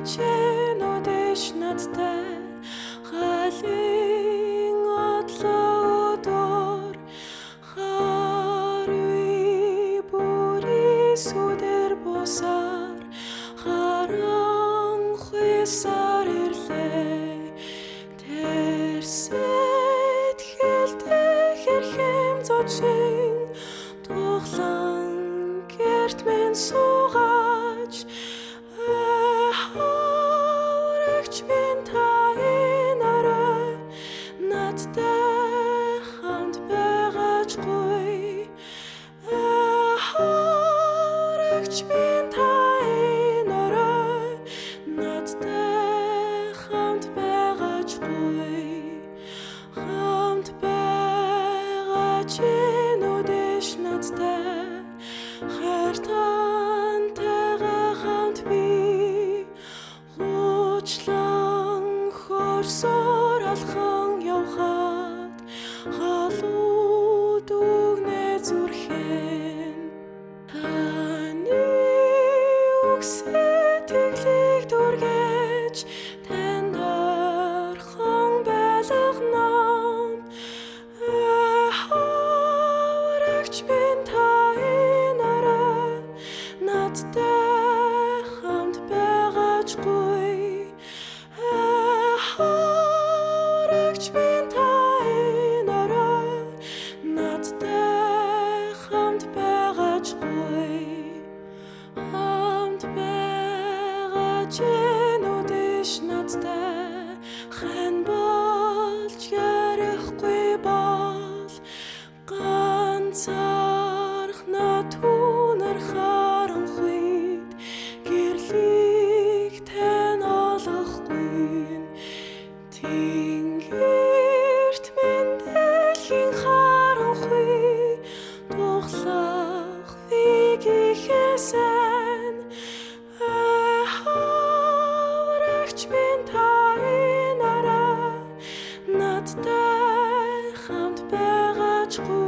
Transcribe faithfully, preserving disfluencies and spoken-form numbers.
Чинүдэш надтай халин одлоо харви бүри сүдэр босар харан хисар ирлээ тэрсэт хэлдэг хэрхэм зочин тухлан гэрт минь суугаач харагч минь та энэ орой надтай хамт байгачгүй харагч минь та энэ орой надтай хамт байгачгүй хамт байгаач энэ үдэш надтай хайртантайгаа хамт би хучлан хөрсөөр алхан явхад халууд үгнэ зүрхэн таны үг сэтгэлийг дүргэж танд орхон байлганам харагч минь та энэ орой надтай хамт байгачгүй харагч минь та энэ орой надтай хамт байгачгүй хамт байгаач энэ үдэш надтай хэн болж ярихгүй бол ганцаархна түнэр харанхуйд гэрлийг тань олохгүй тэнгэрт минь дэлхийн харанхуй тухлах вигихэсэн харагч минь та энэ орой надтай хамт байгачгүй